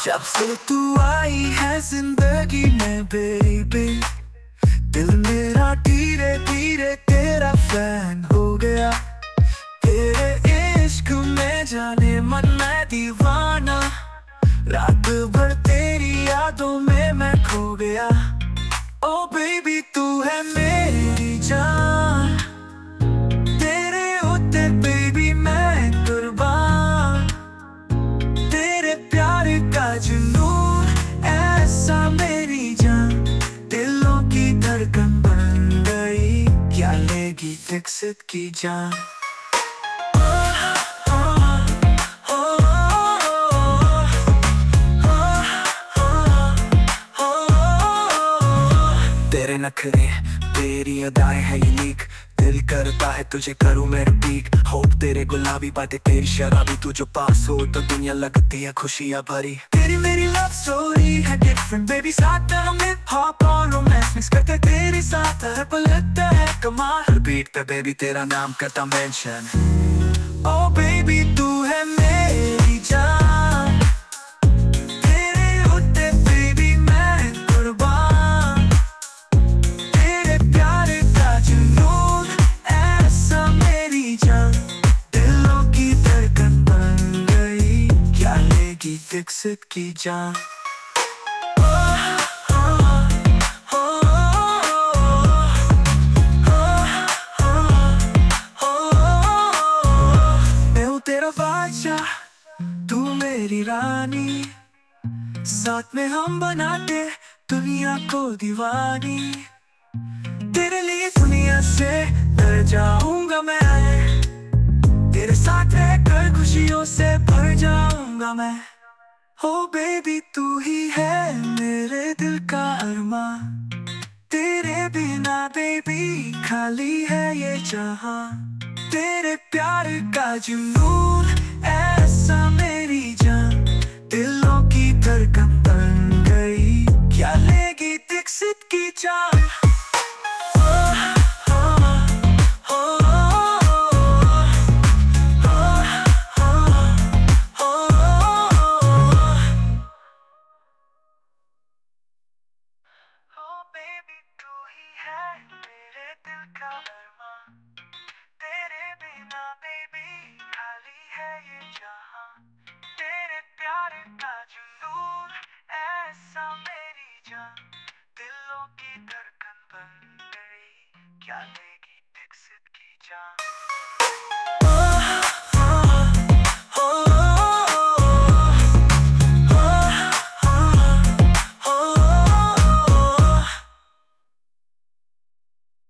जब से तू आई है जिंदगी में बेबी, दिल मेरा धीरे धीरे तेरा फैन हो गया। तेरे इश्क में जाने मन मैं दीवाना, रात भर तेरी यादों में मैं खो गया। ओ बेबी तू है मेरी जान, तेरे होते बेबी मैं कुर्बान। तेरे प्यार का जुनून ऐसा मेरी जान, दिलों की धड़कन बन गई। क्या लेगी विकसित की जान। तेरे नखरे तेरी अदाएं है यूनिक, दिल करता है तुझे करूं मैं रिपीट। होप तेरे गुलाबी बातें तेरी शराबी, तू जो पास हो तो दुनिया लगती है खुशियां भरी। तेरी मेरी लव स्टोरी है डिफरेंट बेबी, साथ हम हिप हॉप और रोमांस मिक्स करते तेरे साथ हर पल लगता है कमाल। हर बीट पे बेबी तेरा नाम करता मेंशन। ओ बेबी तू है मेरी जान, तेरे होते बेबी मैं कुर्बान। तेरे प्यार का जुनून ऐसा मेरी जान, दिलों की धड़कन बन गई। क्या लेगी विकसित की जान। मैं हूँ तेरा बादशाह, तू मेरी रानी, साथ में हम बनाते दुनिया को दीवानी। तेरे लिए दुनिया से डर जाऊंगा मैं, तेरे साथ रहकर खुशियों से भर जाऊंगा मैं। ओ बेबी तू ही है मेरे दिल का अरमां, तेरे बिना बेबी खाली है ये जहां। तेरे प्यार का जुनून ऐसा मेरी जान, दिलों की धड़कन बन गई। क्या लेगी विकसित की जान। बेबी तू ही है मेरे दिल का अरमां, तेरे बिना बेबी खाली है ये जहां। तेरे प्यार का जुनून ऐसा मेरी जान, दिलों की धड़कन बन गई। क्या लेगी विकसित की जान।